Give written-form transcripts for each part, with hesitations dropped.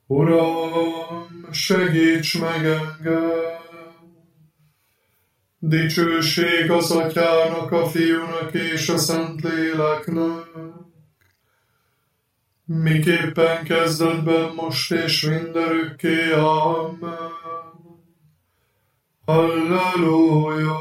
Uram, segíts meg engem! Dicsőség az Atyának, a Fiúnak és a Szentléleknek, miképpen kezdetben, most és mindörökké. Amen. Halleluja!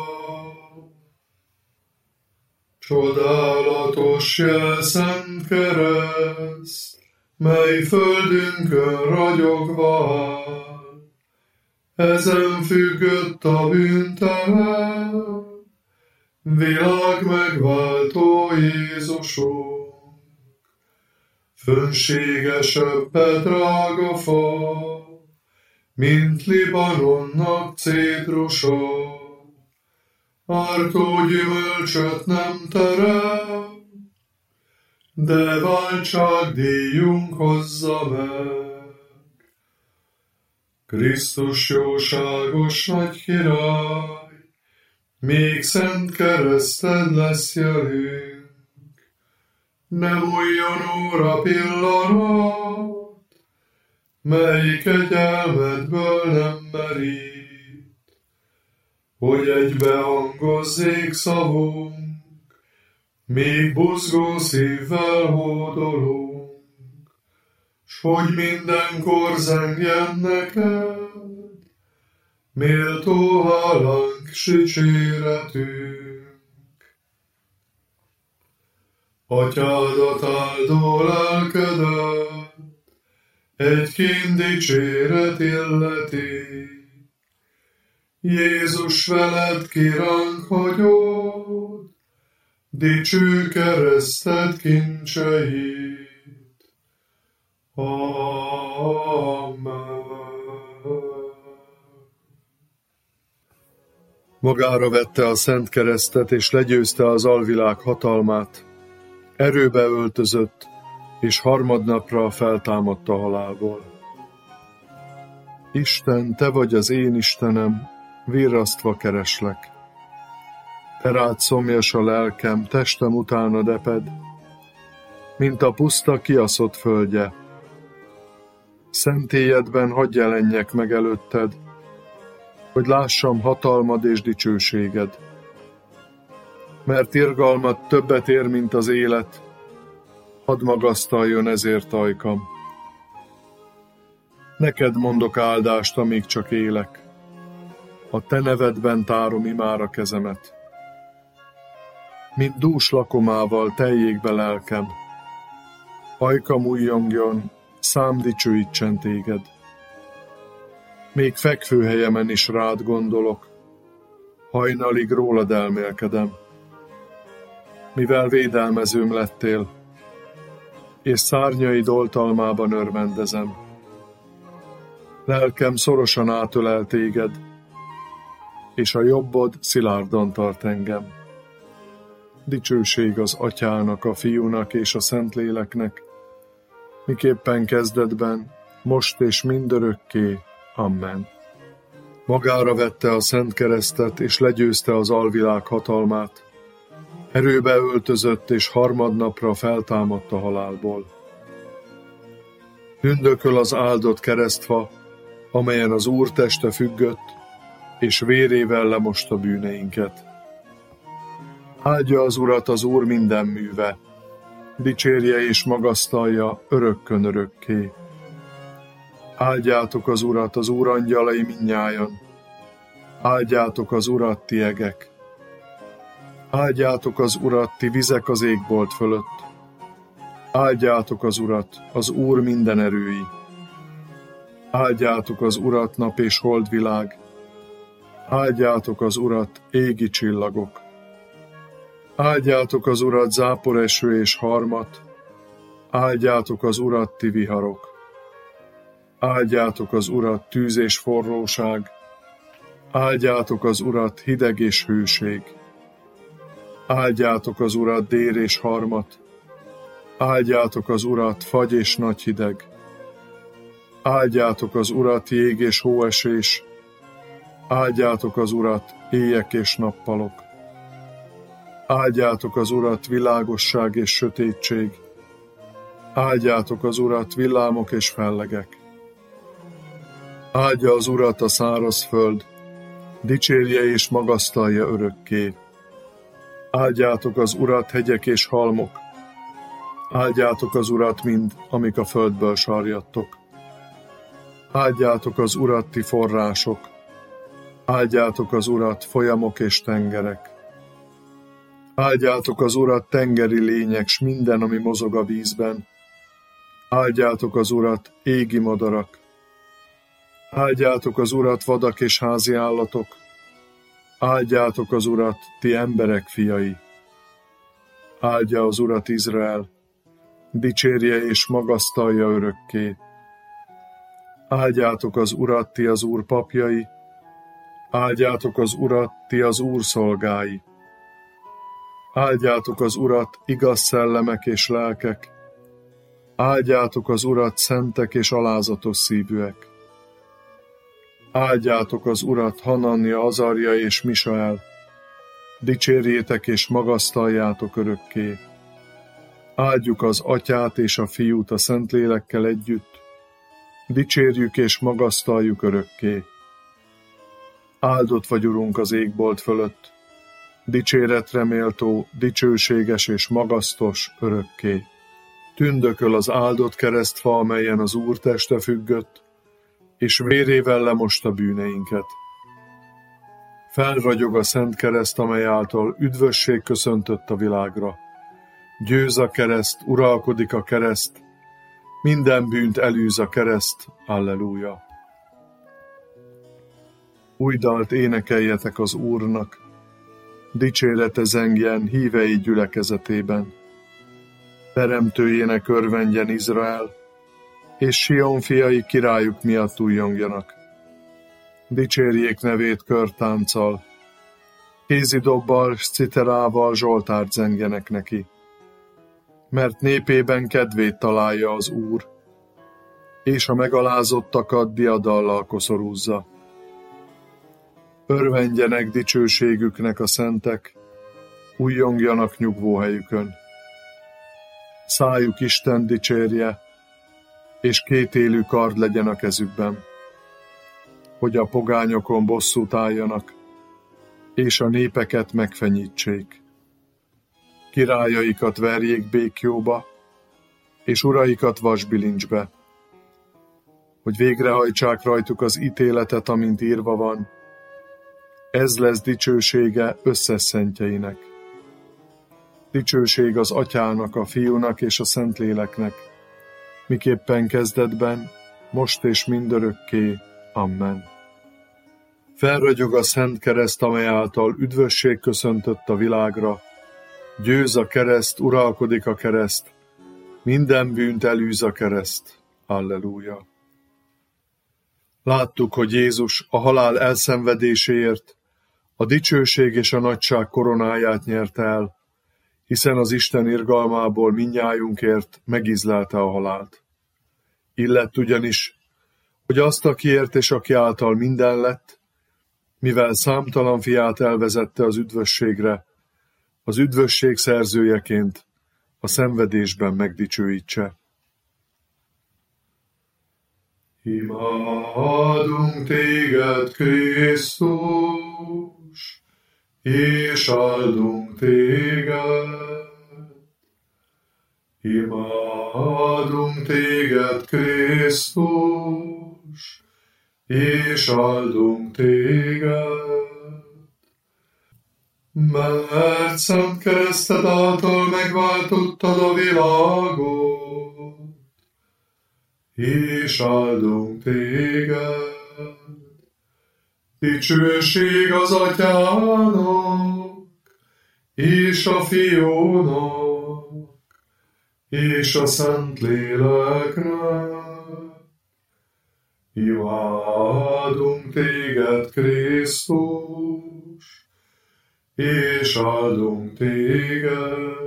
Csodálatos jelszent kereszt, mely földünkön ragyogva áll, ezen függött a bűntelen, világ megváltó Jézusunk. Fönségesebb drága fa, mint Libanonnak cédrusa, ártó gyümölcsöt nem terem, de váltságdíjunk hozza meg. Krisztus jóságos nagy király, még szent kereszted lesz jelünk. Nem újjon óra pillanat, mely kegyelmedből nem merít, hogy egybe hangozzék szavunk, míg buzgó szívvel hódolunk, s hogy mindenkor zengjen neked, méltó hálánk s dicséretünk. Atyádat áldó lelkedet egy-ként dicséret illeti, Jézus veled ki ránk hagyott dicső kereszted kincseit. Amen. Magára vette a szent keresztet, és legyőzte az alvilág hatalmát, erőbe öltözött, és harmadnapra feltámadt a halálból. Isten, te vagy az én Istenem, virrasztva kereslek. Te rád szomjas a lelkem, testem utánad eped, mint a puszta kiaszott földje. Szentélyedben hadd jelenjek meg előtted, hogy lássam hatalmad és dicsőséged. Mert irgalmad többet ér, mint az élet, hadd magasztaljon ezért ajkam. Neked mondok áldást, amíg csak élek, a te nevedben tárom imára kezemet. Mint dús lakomával teljék be lelkem, ajkam újjongjon, szám dicsőítsen téged. Még fekvőhelyemen is rád gondolok, hajnalig rólad elmélkedem. Mivel védelmezőm lettél, és szárnyaid oltalmában örvendezem. Lelkem szorosan átölel téged, és a jobbod szilárdan tart engem. Dicsőség az Atyának, a Fiúnak és a Szentléleknek, miképpen kezdetben, most és mindörökké. Amen. Magára vette a szent keresztet, és legyőzte az alvilág hatalmát, erőbe öltözött, és harmadnapra feltámadt a halálból. Tündököl az áldott keresztfa, amelyen az Úr teste függött, és vérével lemosta bűneinket. Áldja az Urat az Úr minden műve, dicsérje és magasztalja örökkön örökké. Áldjátok az Urat, az Úr angyalai mindnyájan, áldjátok az Urat, ti egek. Áldjátok az Urat, ti vizek az égbolt fölött. Áldjátok az Urat, az Úr minden erői. Áldjátok az Urat, nap és holdvilág. Áldjátok az Urat, égi csillagok. Áldjátok az Urat, záporeső és harmat. Áldjátok az Urat, ti viharok. Áldjátok az Urat, tűz és forróság. Áldjátok az Urat, hideg és hőség. Áldjátok az Urat, dél és harmat. Áldjátok az Urat, fagy és nagy hideg. Áldjátok az Urat, jég és hóesés. Áldjátok az Urat, éjek és nappalok. Áldjátok az Urat, világosság és sötétség. Áldjátok az Urat, villámok és fellegek. Áldja az Urat a szárazföld, dicsérje és magasztalja örökké. Áldjátok az Urat, hegyek és halmok, áldjátok az Urat mind, amik a földből sarjadtok. Áldjátok az Urat, ti források, áldjátok az Urat, folyamok és tengerek. Áldjátok az Urat, tengeri lények, s minden, ami mozog a vízben. Áldjátok az Urat, égi madarak. Áldjátok az Urat, vadak és házi állatok. Áldjátok az Urat, ti emberek fiai. Áldja az Urat Izrael, dicsérje és magasztalja örökké. Áldjátok az Urat, ti az Úr papjai, áldjátok az Urat, ti az Úr szolgái. Áldjátok az Urat, igaz szellemek és lelkek, áldjátok az Urat, szentek és alázatos szívűek. Áldjátok az Urat, Hanania, Azarja és Misael, dicsérjétek és magasztaljátok örökké. Áldjuk az Atyát és a Fiút a Szentlélekkel együtt, dicsérjük és magasztaljuk örökké. Áldott vagy, Urunk, az égbolt fölött, dicséretre méltó, dicsőséges és magasztos örökké. Tündököl az áldott keresztfa, amelyen az Úr teste függött, és vérével lemosta bűneinket. Felragyog a szent kereszt, amely által üdvösség köszöntött a világra. Győz a kereszt, uralkodik a kereszt, minden bűnt elűz a kereszt, alleluja. Új dalt énekeljetek az Úrnak, dicsérete zengjen hívei gyülekezetében. Teremtőjének örvendjen Izrael, és Sion fiai királyuk miatt újjongjanak. Dicsérjék nevét körtánccal, kézidobbal s citerával zsoltárt zengjenek neki. Mert népében kedvét találja az Úr, és a megalázottakat diadallal koszorúzza. Örvendjenek dicsőségüknek a szentek, újjongjanak nyugvóhelyükön. Szájuk Isten dicsérje, és kétélű kard legyen a kezükben, hogy a pogányokon bosszút álljanak, és a népeket megfenyítsék. Királyaikat verjék békjóba, és uraikat vasbilincsbe, hogy végrehajtsák rajtuk az ítéletet, amint írva van. Ez lesz dicsősége összes szentjeinek. Dicsőség az Atyának, a Fiúnak és a Szentléleknek, miképpen kezdetben, most és mindörökké. Amen. Felragyog a szent kereszt, amely által üdvösség köszöntött a világra. Győz a kereszt, uralkodik a kereszt, minden bűnt elűz a kereszt. Alleluja. Láttuk, hogy Jézus a halál elszenvedéséért a dicsőség és a nagyság koronáját nyerte el, hiszen az Isten irgalmából mindnyájunkért megízlelte a halált. Illett ugyanis, hogy azt, akiért és aki által minden lett, mivel számtalan fiát elvezette az üdvösségre, az üdvösség szerzőjeként a szenvedésben megdicsőítse. Imádunk téged, Krisztus, és áldunk téged. Imádunk téged, Krisztus, és áldunk téged. Mert szent kereszted által megváltottad a világot, és áldunk téged. Dicsőség az Atyának, és a Fiúnak, és a Szentléleknek. Imádunk téged, Krisztus, és áldunk téged.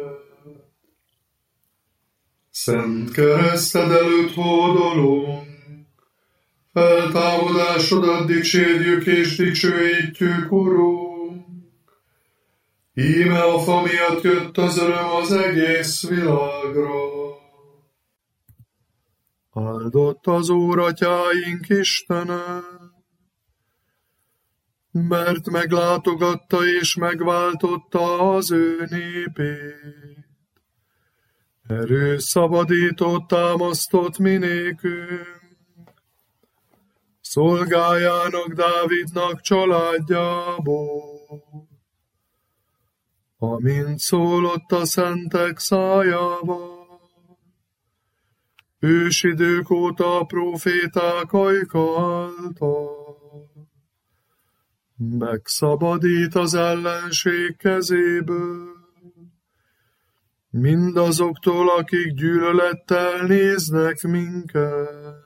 Szent kereszted előtt hódolunk, feltámadásodat dicsérjük és dicsőítjük, Urunk. Íme a fa miatt jött az öröm az egész világra. Áldott az Úr atyáink Istene, mert meglátogatta és megváltotta az ő népét. Erős szabadított, támasztott mi nékünk, szolgájának Dávidnak családjából, amint szólott a szentek szájával. Ősidők óta a próféták ajka által, megszabadít az ellenség kezéből, mindazoktól, akik gyűlölettel néznek minket.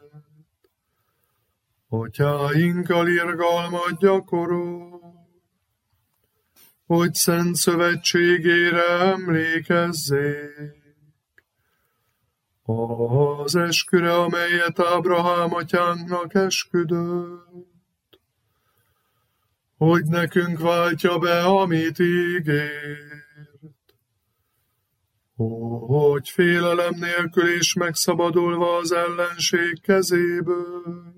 Atyáinkkal irgalmat gyakorol, hogy szent szövetségére emlékezzék. Az esküre, amelyet Ábrahám atyánknak esküdött, hogy nekünk váltja be, amit ígért, hogy félelem nélkül is megszabadulva az ellenség kezéből,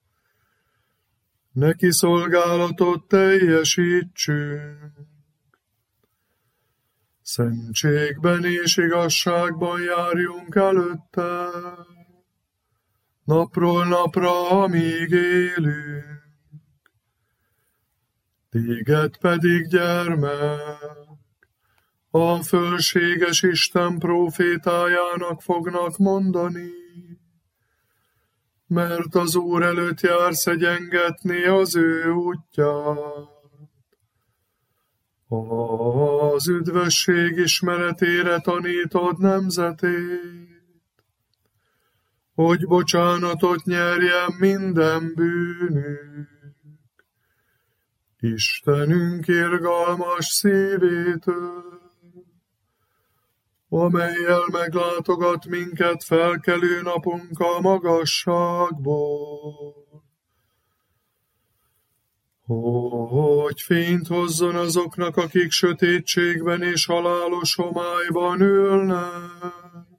neki szolgálatot teljesítsünk. Szentségben és igazságban járjunk előtte, napról napra, amíg élünk. Téged pedig, gyermek, a fölséges Isten prófétájának fognak mondani, mert az Úr előtt jársz egyengetni az ő útját. Az üdvösség ismeretére tanítod nemzetét, hogy bocsánatot nyerjen minden bűnük. Istenünk irgalmas szívétől, amellyel meglátogat minket felkelő napunk a magasságból, hogy fényt hozzon azoknak, akik sötétségben és halálos homályban ülnek,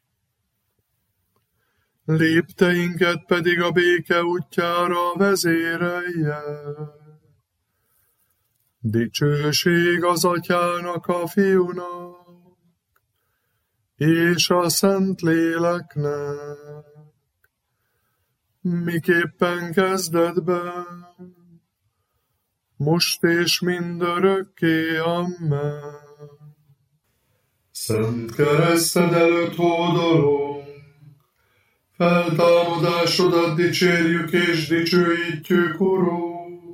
lépteinket pedig a béke útjára vezérelje. Dicsőség az Atyának, a Fiúnak és a Szentléleknek, miképpen kezdetben, most és mindörökké. Amen. Szent kereszted előtt hódolunk, feltámadásodat dicsérjük és dicsőítjük, Urunk.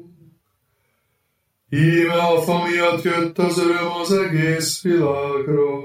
Íme a fa miatt jött az öröm az egész világra.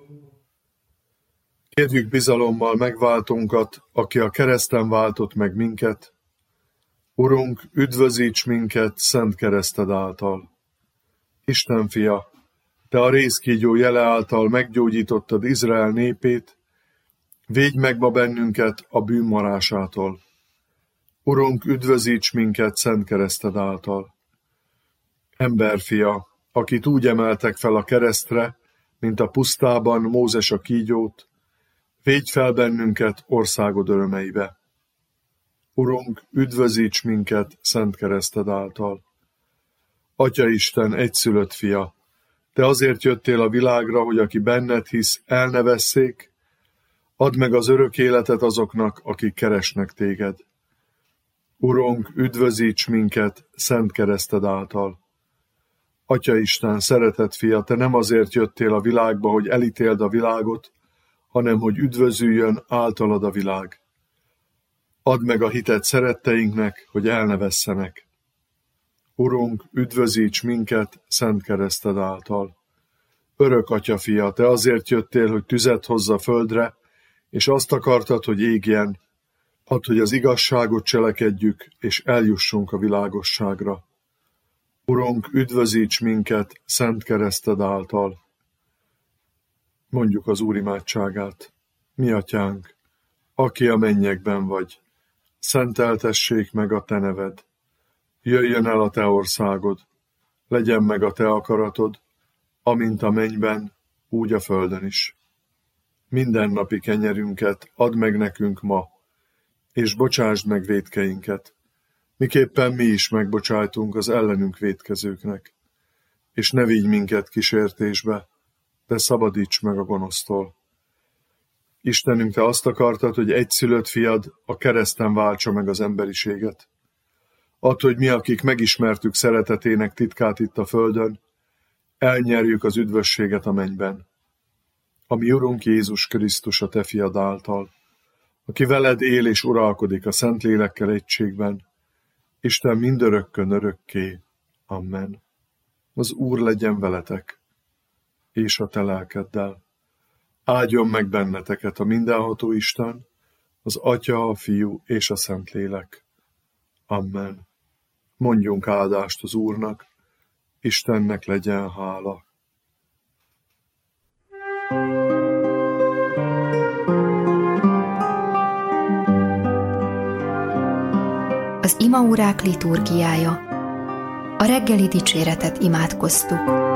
Kérjük bizalommal megváltunkat, aki a kereszten váltott meg minket. Urunk, üdvözíts minket szent kereszted által. Isten fia, te a rézkígyó jele által meggyógyítottad Izrael népét, védj meg ma bennünket a bűnmarásától. Urunk, üdvözíts minket szent kereszted által. Emberfia, akit úgy emeltek fel a keresztre, mint a pusztában Mózes a kígyót, védj fel bennünket országod örömeibe. Urunk, üdvözíts minket szent kereszted által. Atyaisten, egyszülött fia, te azért jöttél a világra, hogy aki benned hisz, el ne vesszék, add meg az örök életet azoknak, akik keresnek téged. Urunk, üdvözíts minket szent kereszted által. Atyaisten, szeretett fia, te nem azért jöttél a világba, hogy elítéld a világot, hanem hogy üdvözüljön általad a világ. Add meg a hitet szeretteinknek, hogy el ne vesszenek. Urunk, üdvözíts minket szent kereszted által. Örök Atya fia, te azért jöttél, hogy tüzet hozz a földre, és azt akartad, hogy égjen, add, hogy az igazságot cselekedjük, és eljussunk a világosságra. Urunk, üdvözíts minket szent kereszted által. Mondjuk az Úr imádságát. Mi Atyánk, aki a mennyekben vagy, szenteltessék meg a te neved. Jöjjön el a te országod, legyen meg a te akaratod, amint a mennyben, úgy a földön is. Mindennapi kenyerünket add meg nekünk ma, és bocsásd meg vétkeinket, miképpen mi is megbocsájtunk az ellenünk vétkezőknek, és ne vigy minket kísértésbe, de szabadíts meg a gonosztól. Istenünk, te azt akartad, hogy egyszülött fiad a kereszten váltsa meg az emberiséget. Add, hogy mi, akik megismertük szeretetének titkát itt a földön, elnyerjük az üdvösséget a mennyben. A mi Urunk Jézus Krisztus a te fiad által, aki veled él és uralkodik a Szentlélekkel egységben, Isten mindörökkön örökké. Amen. Az Úr legyen veletek, és a te lelkeddel. Áldjon meg benneteket a mindenható Isten, az Atya, a Fiú és a Szentlélek. Amen. Mondjunk áldást az Úrnak, Istennek legyen hála. Az imaórák liturgiája. A reggeli dicséretet imádkoztuk.